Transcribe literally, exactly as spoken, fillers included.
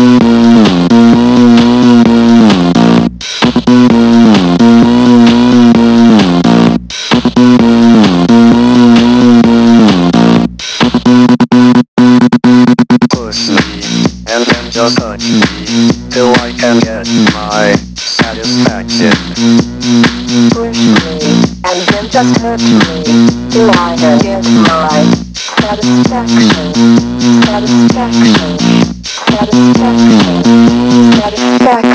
Push me, and then just touch me, till I can get my satisfaction. Push me, and then just hurt me, till I can get my satisfaction, satisfaction, satisfaction, satisfaction.